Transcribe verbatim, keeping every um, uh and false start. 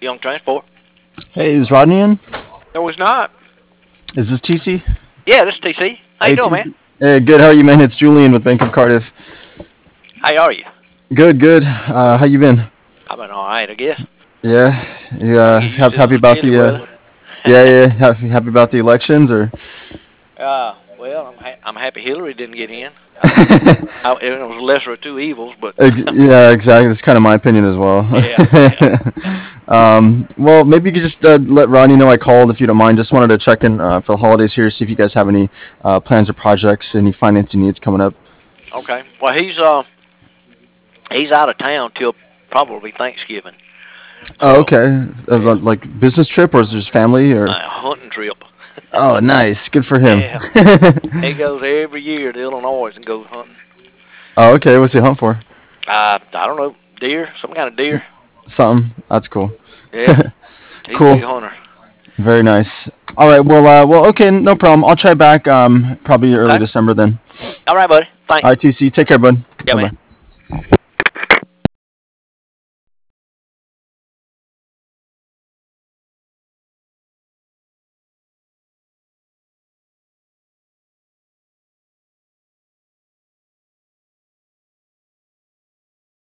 Young Transport. Hey, is Rodney in? No, it's not. Is this T C? Yeah, this is T C. How Hey, you doing, T C. man? Hey, good. How are you, man? It's Julian with Bank of Cardiff. How are you? Good, good. Uh, how you been? I've been all right, I guess. Yeah, you Trying uh, to get used have, to happy this about chilly the uh, weather. yeah, yeah, happy, happy about the elections or? uh, well, I'm ha- I'm happy Hillary didn't get in. I, I, it was the lesser of two evils, but Ex- yeah, exactly. That's kind of my opinion as well. yeah, yeah. um, well, maybe you could just uh, let Rodney know I called if you don't mind. Just wanted to check in uh, for the holidays here, see if you guys have any uh, plans or projects, any financing needs coming up. Okay. Well, he's uh he's out of town till probably Thanksgiving. Oh, So okay. Uh, yeah, like business trip or is it just family or? a hunting trip. Oh, nice. Good for him. Yeah, he goes every year to Illinois and goes hunting. Oh, okay. What's he hunt for? Uh, I don't know, deer, some kind of deer. Something. That's cool. Yeah, he's a Cool. big hunter. Very nice. All right. Well, uh, well, okay. No problem. I'll try back. Um, probably early Okay. December then. All right, buddy. All Thanks. right, T C. Take care, bud. Yeah, Bye man. bye.